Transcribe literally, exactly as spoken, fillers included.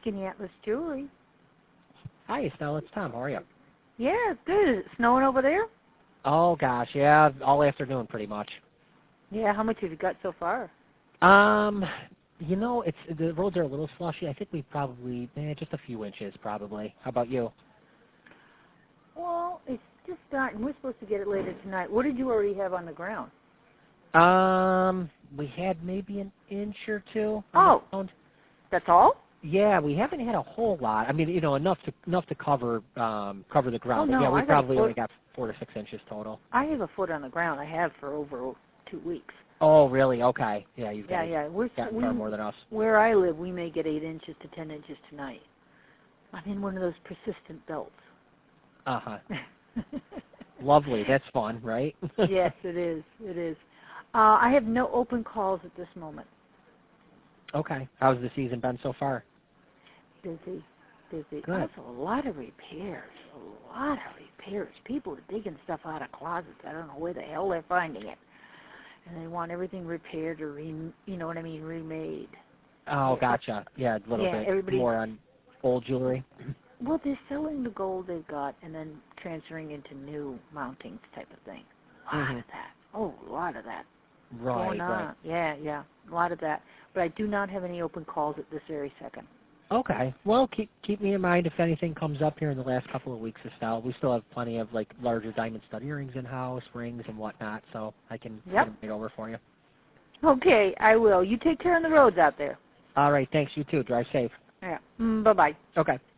Skinny Atlas Jewelry. Hi, Estelle. It's Tom. How are you? Yeah, good. Is it snowing over there? Oh, gosh, yeah, all afternoon pretty much. Yeah, how much have you got so far? Um, you know, it's the roads are a little slushy. I think we probably, eh, just a few inches probably. How about you? Well, it's just starting. We're supposed to get it later tonight. What did you already have on the ground? Um, we had maybe an inch or two. Oh, around. That's all? Yeah, we haven't had a whole lot. I mean, you know, enough to enough to cover um, cover the ground. Oh, no, but yeah, we I got probably a foot. only got four to six inches total. I have a foot on the ground. I have for over two weeks. Oh, really? Okay. Yeah, you've got Yeah, yeah. We're gotten we, far more than us. Where I live, we may get eight inches to ten inches tonight. I'm in one of those persistent belts. Uh huh. Lovely. That's fun, right? Yes, it is. It is. Uh, I have no open calls at this moment. Okay. How's the season been so far? Busy, busy. Good. Also, a lot of repairs. A lot of repairs. People are digging stuff out of closets. I don't know where the hell they're finding it, and they want everything repaired or re, you know what I mean, remade. Oh, Yeah. gotcha. Yeah, a little Yeah, bit everybody's- more on old jewelry. Well, they're selling the gold they've got and then transferring into new mountings type of thing. A lot Mhm. of that. Oh, a lot of that. Right, going on. right. Yeah, yeah, a lot of that. But I do not have any open calls at this very second. Okay. Well, keep keep me in mind if anything comes up here in the last couple of weeks, Estelle. We still have plenty of like larger diamond stud earrings in house, rings and whatnot, so I can Yep. get them made over for you. Okay, I will. You take care of the roads out there. All right. Thanks. You too. Drive safe. Yeah. Mm, bye bye. Okay.